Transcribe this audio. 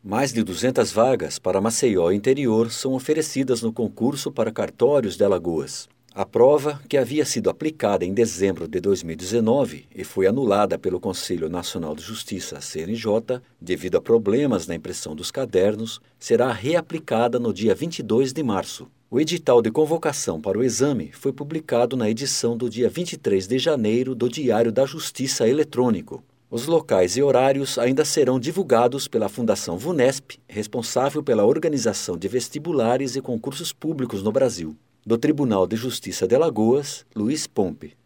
Mais de 200 vagas para Maceió e interior são oferecidas no concurso para cartórios de Alagoas. A prova, que havia sido aplicada em dezembro de 2019 e foi anulada pelo Conselho Nacional de Justiça, CNJ, devido a problemas na impressão dos cadernos, será reaplicada no dia 22 de março. O edital de convocação para o exame foi publicado na edição do dia 23 de janeiro do Diário da Justiça Eletrônico. Os locais e horários ainda serão divulgados pela Fundação VUNESP, responsável pela organização de vestibulares e concursos públicos no Brasil. Do Tribunal de Justiça de Alagoas, Luiz Pompe.